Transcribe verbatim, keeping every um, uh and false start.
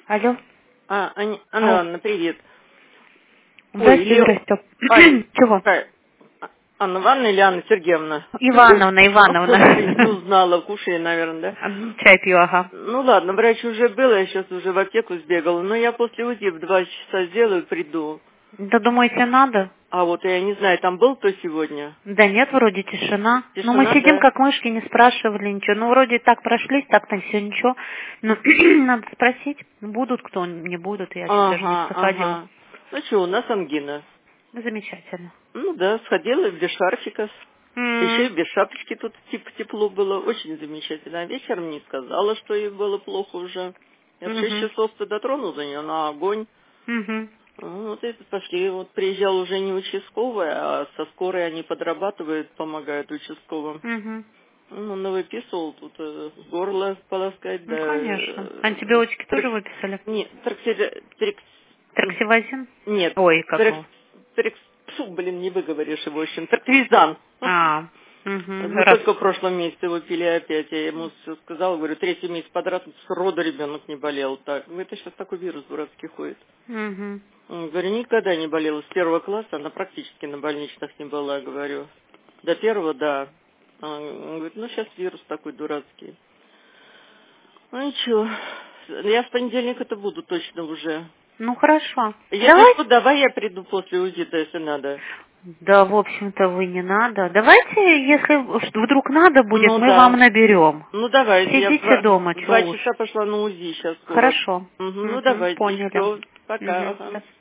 Алло. А, Ань- Анна Ивановна, привет. Здрасте, Ой, Лев- здрасте. Ань, Чего? какая? А- Анна Ивановна или Анна Сергеевна? Ивановна, Господи, Ивановна. не узнала, кушай, наверное, да? Чай пью, ага. Ну ладно, врач уже был, я сейчас уже в аптеку сбегала, но я после УЗИ в два часа сделаю, приду. Да думаете, надо? А вот я не знаю, там был кто сегодня? Да нет, вроде тишина. Ну, мы Тишина, сидим да? как мышки, не спрашивали ничего. Ну, вроде так прошлись, так-то все ничего. Но надо спросить, будут кто, не будут. Я еще даже не Ага, заходила. ага. Ну что, у нас ангина. Ну, замечательно. Ну да, сходила без шарфика. Еще и М, без шапочки тут типа тепло было. Очень замечательно. А вечером не сказала, что ей было плохо уже. Я в шесть мгм, часов-то дотронула за нее на огонь. мгм, Ну, вот это пошли. Вот приезжал уже не участковый, а со скорой они подрабатывают, помогают участковым. мгм. Ну, он выписывал тут э, горло полоскать, да. Ну, конечно. э, Антибиотики тоже трек- выписали? Нет, трексида- трекс- Трексивазин? нет, Ой, как трекс, его? трекс, фу, блин, не выговоришь его, в общем, треквизан. А, угу, Мы раз. только в прошлом месяце его пили опять. Я ему все сказала, говорю, третий месяц подряд с рода ребенок не болел. Так, ну, это сейчас такой вирус дурацкий ходит. Угу. Он, говорю, никогда не болела. С первого класса она практически на больничных не была, говорю. До первого, да. А Он говорит, ну сейчас вирус такой дурацкий. Ну ничего, я в понедельник это буду точно уже. Ну, хорошо. Если Давай. что, давай я приду после УЗИ-то, если надо. Да, в общем-то, вы не надо. Давайте, если вдруг надо будет, Ну мы вам да. наберем. Ну давайте, я в Сидите два, дома, в чего два уж. часа пошла на УЗИ сейчас скоро. Хорошо. Мгм, ну Угу, давайте, поняли. все, пока. Угу. Ага.